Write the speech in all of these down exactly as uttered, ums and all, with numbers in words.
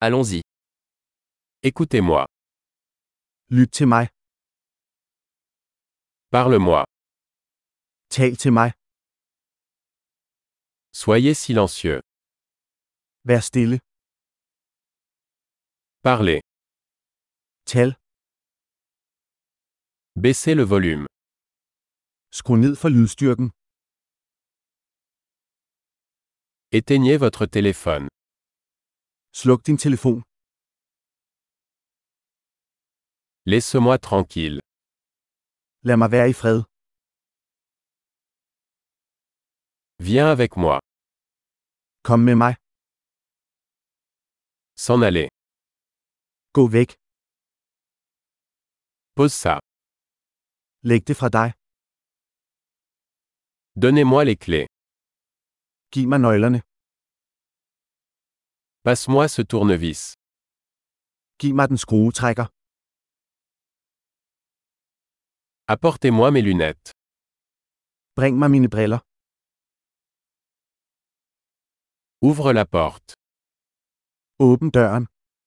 Allons-y. Écoutez-moi. Lyt til mig. Parle-moi. Tal til mig. Soyez silencieux. Vær stille. Parlez. Tal. Baissez le volume. Skru ned for lydstyrken. Éteignez votre téléphone. Sluk din telefon. Laisse-moi tranquille. Lad mig være i fred. Viens avec moi. Kom med mig. S'en aller. Gå væk. Pose ça. Læg det fra dig. Donnez-moi les clés. Giv mig nøglerne. Passe-moi ce tournevis. Giv mig den skruetrækker. Apportez-moi mes lunettes. Bring mig mine briller. Ouvre la porte. Åbn døren.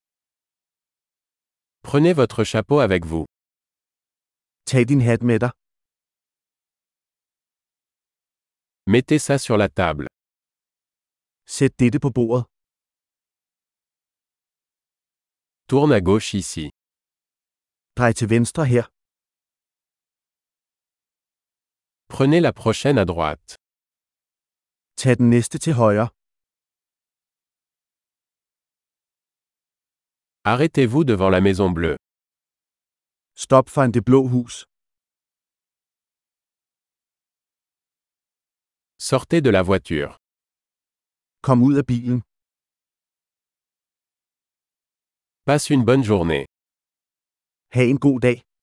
Prenez votre chapeau avec vous. Tag din hat med dig. Mettez ça sur la table. Sæt dette på bordet. Tourne à gauche ici. Drej til venstre her. Prenez la prochaine à droite. Tag den næste til højre. Arrêtez-vous devant la Maison Bleue. Stop foran det blå hus. Sortez de la voiture. Kom ud af bilen. Passe une bonne journée. Ha' en god dag.